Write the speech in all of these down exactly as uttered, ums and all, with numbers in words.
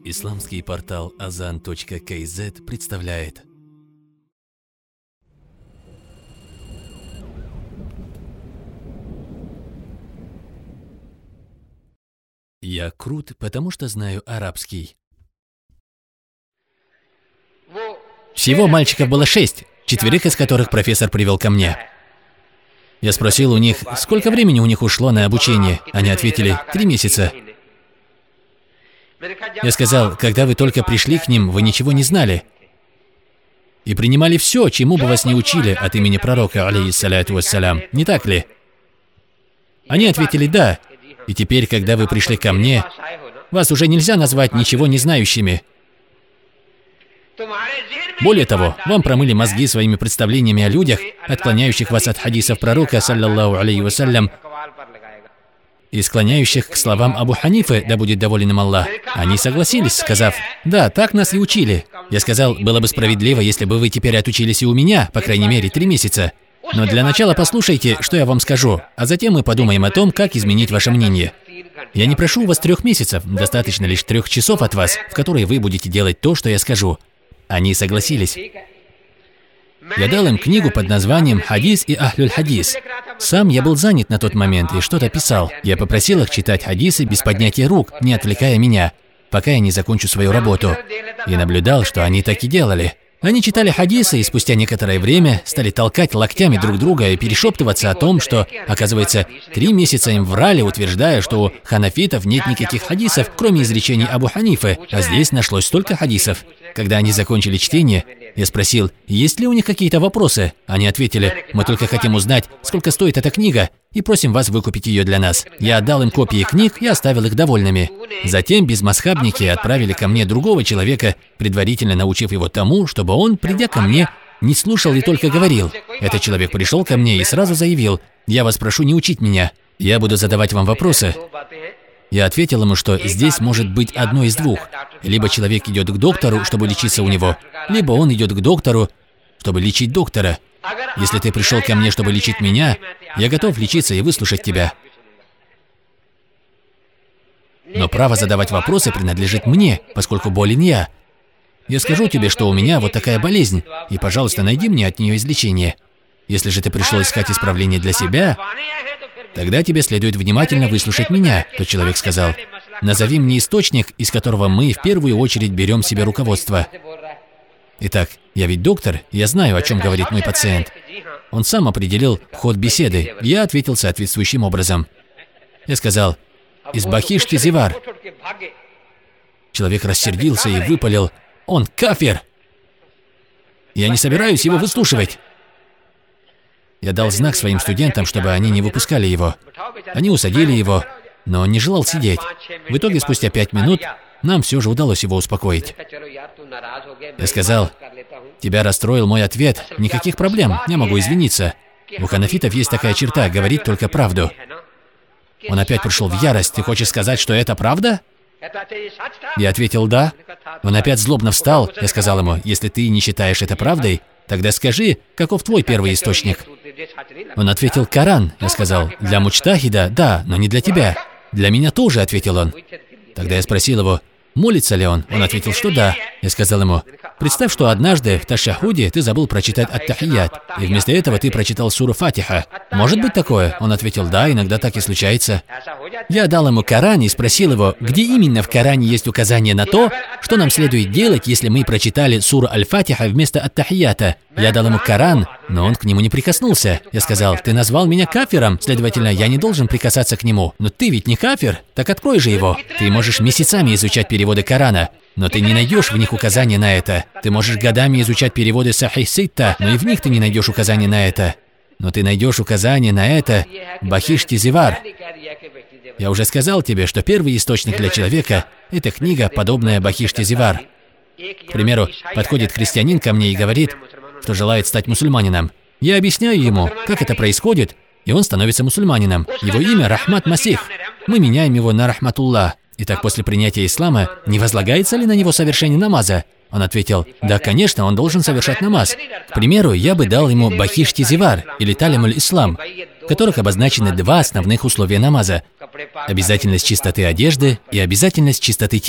Исламский портал азан точка кей зет представляет. Я крут, потому что знаю арабский. Всего мальчиков было шесть, четверых из которых профессор привел ко мне. Я спросил у них, сколько времени у них ушло на обучение. Они ответили, три месяца. Я сказал, когда вы только пришли к ним, вы ничего не знали. И принимали все, чему бы вас не учили от имени пророка, алейхиссаляту вассалям. Не так ли? Они ответили, да. И теперь, когда вы пришли ко мне, вас уже нельзя назвать ничего не знающими. Более того, вам промыли мозги своими представлениями о людях, отклоняющих вас от хадисов пророка, саллаллаху алейхи вассалям, и склоняющих к словам Абу Ханифы, да будет доволен им Аллах. Они согласились, сказав, да, так нас и учили. Я сказал, было бы справедливо, если бы вы теперь отучились и у меня, по крайней мере, три месяца. Но для начала послушайте, что я вам скажу, а затем мы подумаем о том, как изменить ваше мнение. Я не прошу у вас трех месяцев, достаточно лишь трех часов от вас, в которые вы будете делать то, что я скажу. Они согласились. Я дал им книгу под названием «Хадис и Ахлюль Хадис». Сам я был занят на тот момент и что-то писал. Я попросил их читать хадисы без поднятия рук, не отвлекая меня, пока я не закончу свою работу. И наблюдал, что они так и делали. Они читали хадисы и спустя некоторое время стали толкать локтями друг друга и перешептываться о том, что, оказывается, три месяца им врали, утверждая, что у ханафитов нет никаких хадисов, кроме изречений Абу Ханифы, а здесь нашлось столько хадисов. Когда они закончили чтение, я спросил, есть ли у них какие-то вопросы. Они ответили, мы только хотим узнать, сколько стоит эта книга, и просим вас выкупить ее для нас. Я отдал им копии книг и оставил их довольными. Затем безмазхабники отправили ко мне другого человека, предварительно научив его тому, чтобы он, придя ко мне, не слушал и только говорил. Этот человек пришел ко мне и сразу заявил, я вас прошу не учить меня, я буду задавать вам вопросы. Я ответил ему, что здесь может быть одно из двух. Либо человек идет к доктору, чтобы лечиться у него, либо он идет к доктору, чтобы лечить доктора. Если ты пришел ко мне, чтобы лечить меня, я готов лечиться и выслушать тебя. Но право задавать вопросы принадлежит мне, поскольку болен я. Я скажу тебе, что у меня вот такая болезнь, и, пожалуйста, найди мне от нее излечение. Если же ты пришел искать исправление для себя, тогда тебе следует внимательно выслушать меня, тот человек сказал. Назови мне источник, из которого мы в первую очередь берем себе руководство. Итак, я ведь доктор, я знаю, о чем говорит мой пациент. Он сам определил ход беседы, я ответил соответствующим образом. Я сказал, из Бахиш-ти Зивар. Человек рассердился и выпалил, он кафир. Я не собираюсь его выслушивать. Я дал знак своим студентам, чтобы они не выпускали его. Они усадили его, но он не желал сидеть. В итоге, спустя пять минут, нам все же удалось его успокоить. Я сказал, тебя расстроил мой ответ, никаких проблем, я могу извиниться. У ханафитов есть такая черта, говорить только правду. Он опять пришел в ярость, ты хочешь сказать, что это правда? Я ответил, да. Он опять злобно встал, я сказал ему, если ты не считаешь это правдой, тогда скажи, каков твой первый источник? Он ответил, Коран. Я сказал, для муджтахида, да, но не для тебя. Для меня тоже, ответил он. Тогда я спросил его, молится ли он? Он ответил, что да. Я сказал ему, представь, что однажды в ташахуде ты забыл прочитать ат-тахият, и вместо этого ты прочитал суру Фатиха. Может быть такое? Он ответил, да, иногда так и случается. Я дал ему Коран и спросил его, где именно в Коране есть указание на то, что нам следует делать, если мы прочитали суру Аль-Фатиха вместо ат-тахията. Я дал ему Коран, но он к нему не прикоснулся. Я сказал, ты назвал меня кафиром, следовательно, я не должен прикасаться к нему. Но ты ведь не кафир, так открой же его. Ты можешь месяцами изучать переводы Корана, но ты не найдешь в них указания на это. Ты можешь годами изучать переводы Сахих Ситта, но и в них ты не найдешь указания на это. Но ты найдешь указание на это Бахиш-ти Зивар. Я уже сказал тебе, что первый источник для человека – это книга, подобная Бахиш-ти Зивар. К примеру, подходит христианин ко мне и говорит, что желает стать мусульманином. Я объясняю ему, как это происходит, и он становится мусульманином. Его имя Рахмат Масих. Мы меняем его на Рахматуллах. Итак, после принятия ислама, не возлагается ли на него совершение намаза? Он ответил, да, конечно, он должен совершать намаз. К примеру, я бы дал ему Бахиш-ти Зивар или Талимуль Ислам, в которых обозначены два основных условия намаза. Обязательность чистоты одежды и обязательность чистоты тела.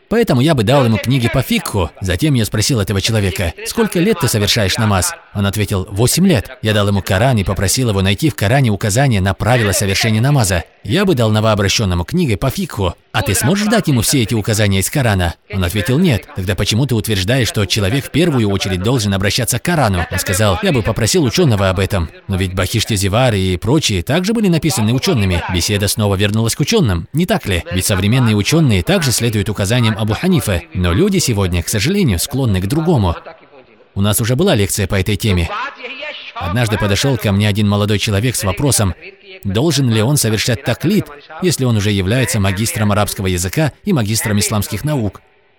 Поэтому я бы дал ему книги по фикху. Затем я спросил этого человека: «Сколько лет ты совершаешь намаз?» Он ответил: «Восемь лет». Я дал ему Коран и попросил его найти в Коране указания на правила совершения намаза. Я бы дал новообращенному книгой по фикху. «А ты сможешь дать ему все эти указания из Корана?» Он ответил: «Нет». «Тогда почему ты утверждаешь, что человек в первую очередь должен обращаться к Корану?» Он сказал: «Я бы попросил ученого об этом». Но ведь Бахиштизивар и прочие также были написаны учеными. Беседа снова вернулась к ученым, не так ли? Ведь современные ученые также следуют указаниям Абу Ханифы. Но люди сегодня, к сожалению, склонны к другому. У нас уже была лекция по этой теме. Однажды подошел ко мне один молодой человек с вопросом, должен ли он совершать таклид, если он уже является магистром арабского языка и магистром исламских наук.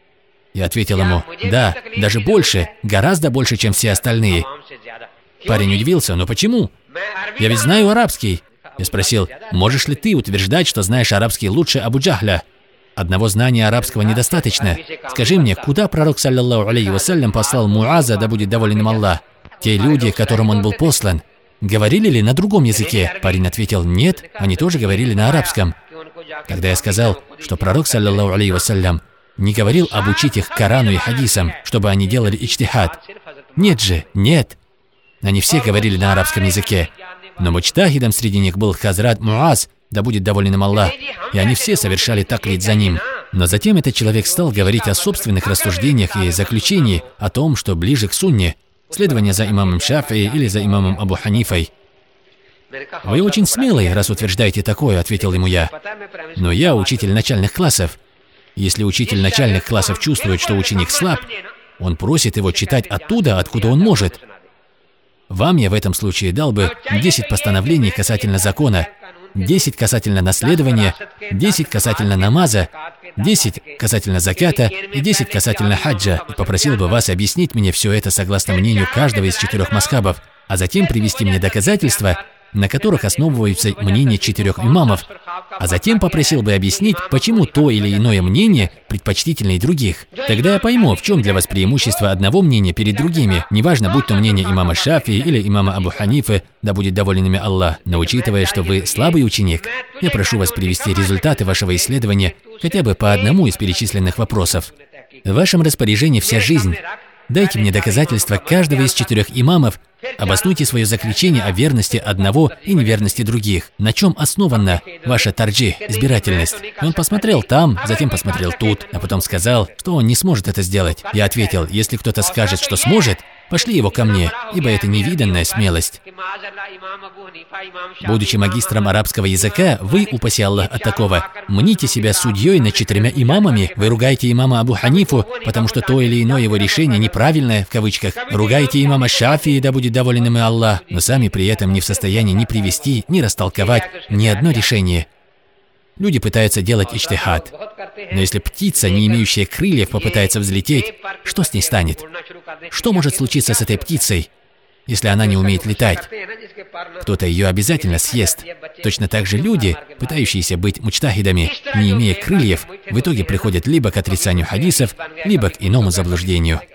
Я ответил ему: да, даже больше, гораздо больше, чем все остальные. Парень удивился: но почему? Я ведь знаю арабский. Я спросил: можешь ли ты утверждать, что знаешь арабский лучше Абу Джахля? Одного знания арабского недостаточно. Скажи мне, куда пророк, саллаллаху алейхи вассалям, послал Муаза, да будет доволен им Аллах? Те люди, к которым он был послан, говорили ли на другом языке? Парень ответил: нет, они тоже говорили на арабском. Когда я сказал, что пророк, саллаллаху алейхи вассалям, не говорил обучить их Корану и хадисам, чтобы они делали иджтихад. Нет же, нет. Они все говорили на арабском языке. Но муджтахидом среди них был Хазрат Муаз, да будет доволен им Аллах, и они все совершали таклид за ним. Но затем этот человек стал говорить о собственных рассуждениях и заключении о том, что ближе к сунне, следование за имамом Шафии или за имамом Абу Ханифой. «Вы очень смелый, раз утверждаете такое», — ответил ему я. «Но я учитель начальных классов. Если учитель начальных классов чувствует, что ученик слаб, он просит его читать оттуда, откуда он может. Вам я в этом случае дал бы десять постановлений касательно закона, десять касательно наследования, десять касательно намаза, десять касательно заката и десять касательно хаджа, и попросил бы вас объяснить мне все это согласно мнению каждого из четырех мазхабов, а затем привести мне доказательства, на которых основываются мнения четырех имамов, а затем попросил бы объяснить, почему то или иное мнение предпочтительнее других. Тогда я пойму, в чем для вас преимущество одного мнения перед другими, неважно, будь то мнение имама Шафии или имама Абу Ханифы, да будет доволен ими Аллах. Но учитывая, что вы слабый ученик, я прошу вас привести результаты вашего исследования хотя бы по одному из перечисленных вопросов. В вашем распоряжении вся жизнь. Дайте мне доказательства каждого из четырех имамов, обоснуйте свое заключение о верности одного и неверности других. На чем основана ваша тарджих, избирательность? И он посмотрел там, затем посмотрел тут, а потом сказал, что он не сможет это сделать. Я ответил: если кто-то скажет, что сможет, пошли его ко мне, ибо это невиданная смелость. Будучи магистром арабского языка, вы, упаси Аллах от такого, мните себя судьей над четырьмя имамами, вы ругаете имама Абу Ханифу, потому что то или иное его решение неправильное, в кавычках, ругаете имама Шафии, да будет доволен им Аллах, но сами при этом не в состоянии ни привести, ни растолковать ни одно решение. Люди пытаются делать иджтихад. Но если птица, не имеющая крыльев, попытается взлететь, что с ней станет? Что может случиться с этой птицей, если она не умеет летать? Кто-то ее обязательно съест. Точно так же люди, пытающиеся быть муджтахидами, не имея крыльев, в итоге приходят либо к отрицанию хадисов, либо к иному заблуждению.